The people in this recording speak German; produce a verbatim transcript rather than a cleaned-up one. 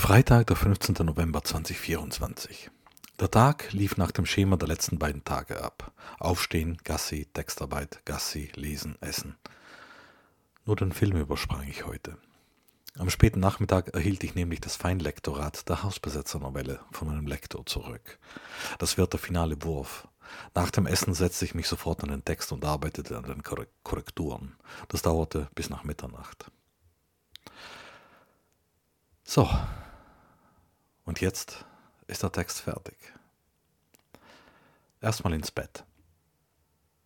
Freitag, der fünfzehnte November zweitausendvierundzwanzig. Der Tag lief nach dem Schema der letzten beiden Tage ab. Aufstehen, Gassi, Textarbeit, Gassi, Lesen, Essen. Nur den Film übersprang ich heute. Am späten Nachmittag erhielt ich nämlich das Feinlektorat der Hausbesetzer-Novelle von meinem Lektor zurück. Das wird der finale Wurf. Nach dem Essen setzte ich mich sofort an den Text und arbeitete an den Korrekturen. Das dauerte bis nach Mitternacht. So, und jetzt ist der Text fertig. Erstmal ins Bett.